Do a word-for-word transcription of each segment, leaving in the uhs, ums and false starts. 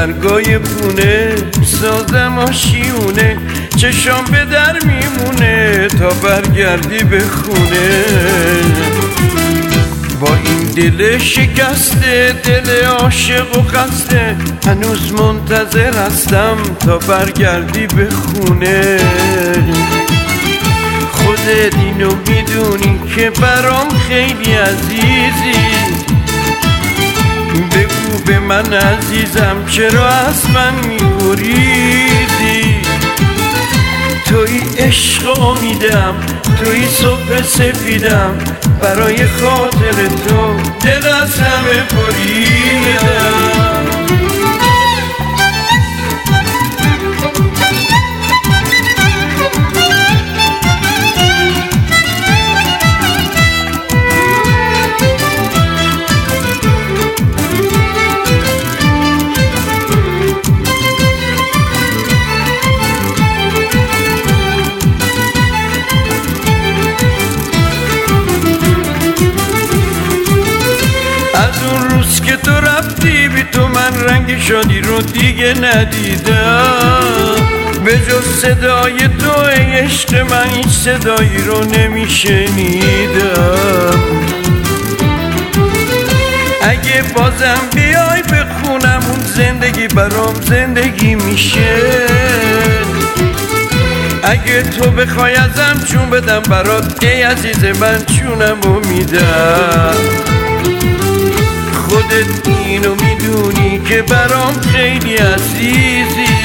برگای پونه سازم آشیونه چشام به در میمونه تا برگردی به خونه با این دل شکسته دل عاشق و خسته هنوز منتظر هستم تا برگردی به خونه خودت اینو میدونی که برام خیلی عزیزی بگو به من عزیزم چرا از من میگریزی توی عشق امیدم توی صبح سفیدم برای خاطر تو دل از همه بریدم که تو رفتی بی تو من رنگ شادی رو دیگه ندیدم به جز صدای تو ای عشق من هیچ صدایی رو نمیشنیدم اگه بازم بیای بخونم اون زندگی برام زندگی میشه اگه تو بخوای ازم چون بدم برات ای عزیز من چونم رو میدم خودت اینو میدونی که برام خیلی عزیزی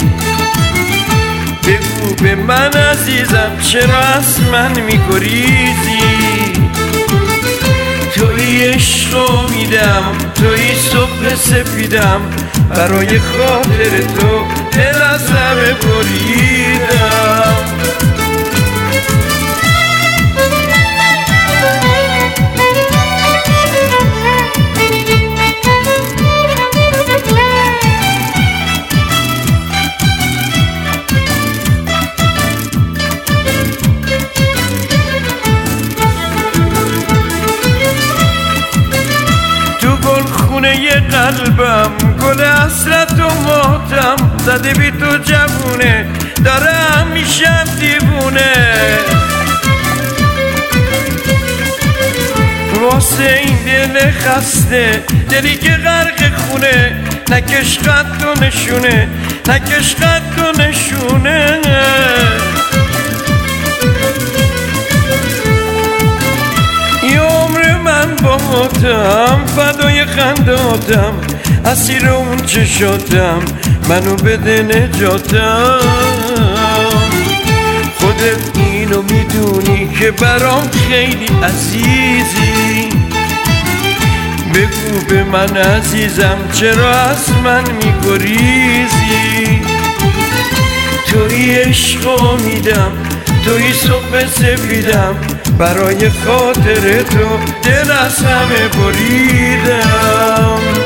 بگو به من عزیزم چرا از من میگریزی توی عشق امیدم توی صبح سفیدم برای خاطر تو دل از همه بریدم خونه قلبم گل حسرت و ماتم زده بی تو جوونه دارم میشم دیوونه واسه این دل خسته دلی که غرق خونه نکش خط و نشونه نکش خط و نشونه باتم فدای خنداتم اسیر اون چشاتم منو بده نجاتم خودت اینو میدونی که برام خیلی عزیزی بگو به من عزیزم چرا از من میگریزی توی عشق امیدم توی صبح سفیدم برای خاطر تو دل از همه بریدم